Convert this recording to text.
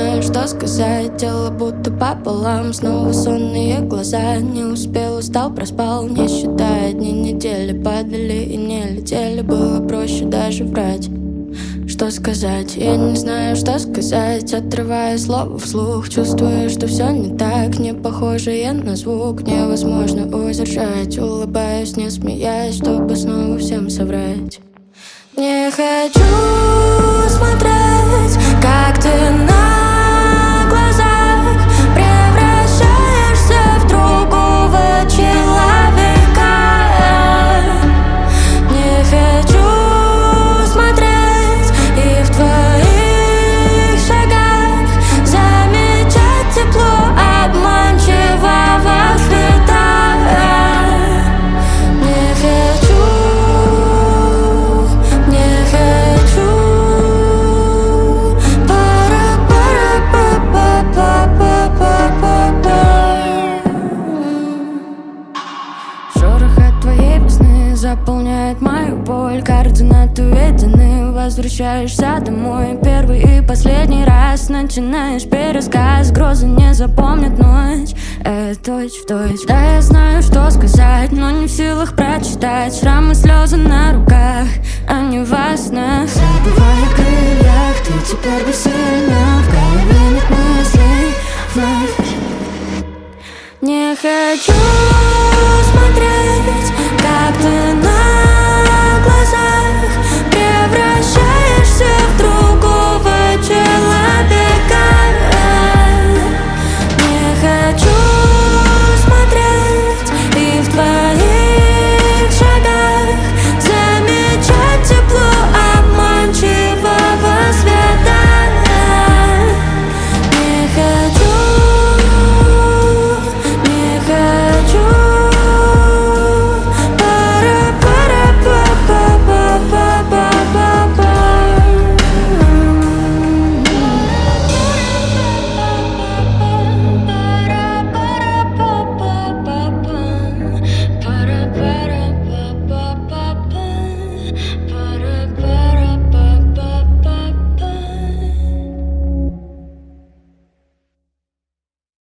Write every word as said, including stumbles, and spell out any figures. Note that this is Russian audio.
знаю, что сказать. Тело будто пополам, снова сонные глаза. Не успел, устал, проспал, не считая дни, недели. Падали и не летели, было проще даже врать. Что сказать? Я не знаю, что сказать. Отрывая слово вслух, чувствую, что все не так. Не похоже я на звук, невозможно удержать. Улыбаюсь, не смеясь, чтобы снова всем соврать. Не хочу смотреть, как ты на глазах превращаешься в другого человека. Не хочу смотреть и в твоих шагах замечать тепло обманчивого света. Не хочу, не хочу. Шорох от твоей весны заполняет мою боль. Координаты уведены, возвращаешься домой. Первый и последний раз начинаешь пересказ. Грозы не запомнят ночь, это точь в точь. Да, я знаю, что сказать, но не в силах прочитать. Шрамы, слезы на руках, а не во снах. Забывая о крыльях, ты теперь бессильна. В голове нет мыслей вновь. Не хочу